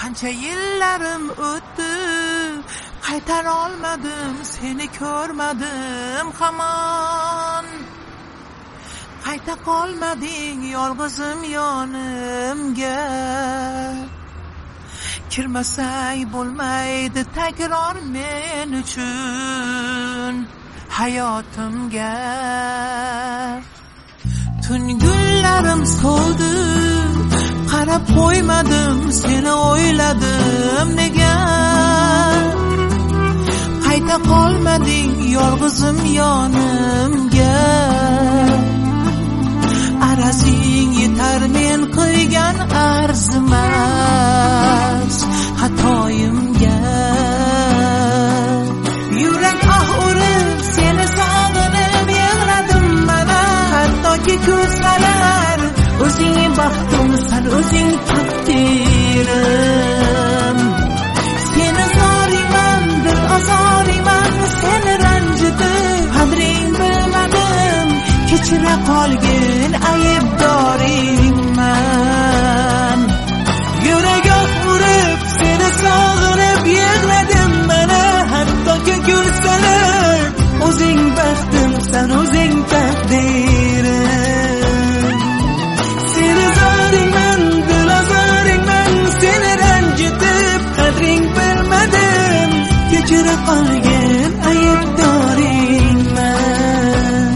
Qancha yillarim o'tdi, qaytar olmadim, seni ko'rmadim hamon. Qayta qolmading yolg'izim yonimga. Kirmasang bo'lmaydi takror men uchun hayotimga. Tungullarim so'ldi, qarab qo'ymadim, seni o'yladim nega. Qayta qolmading yolg'izim yonimga. Arazing yetar men qilgan arzimas xatoyimga. Yurak urib seni sog'inib yig'ladim mana. Hattoki ko'zlar o'zing baxtimsan, o'zing taqdirim. Seni zoriyman, dil ozoriyman, seni ranjitib qadring bilmadim. Kechira qolgin aybdoringman. Yurak urib seni sog'inib yig'ladim mana. Hattoki ko'zlar o'zing baxtimsan, o'zing taqdirim. Seni zoringman, dil ozoringman, seni ranjitib qadring bilmadim. Kechira qolgin aybdoringman.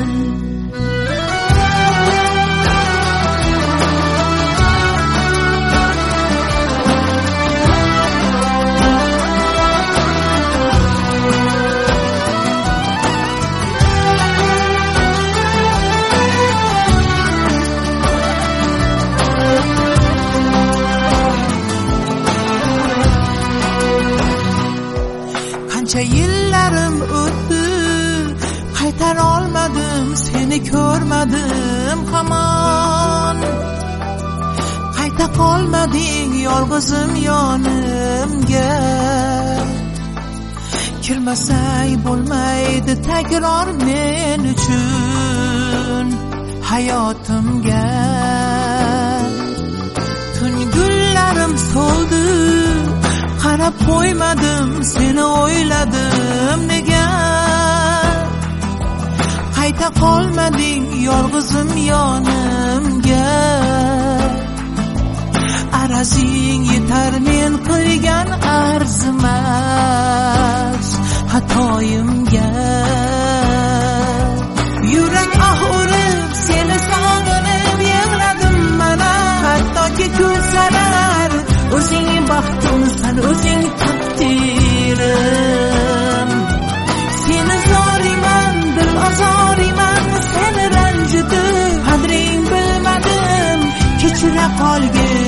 Qancha yillarim o'tdi, qaytar olmadim, seni ko'rmadim hamon. Qayta qolmading yolg'izim yonimga. Kirmasang bo'lmaydi takror men uchun hayotimga. Tungullarim so'ldi, qarab qo'ymadim, seni o'yladim nega. Qayta qolmading yolg'izim yonimga. Arazing yetar men qilgan arzimas xatoyimga. Yurak urib seni sog'inib yig'ladim mana. Hattoki ko'zlar o'zing baxtimsan, o'zing taqdirim. Seni zoriyman, dil ozoriyman, seni ranjitib qadring bilmadim. Kechira qolgin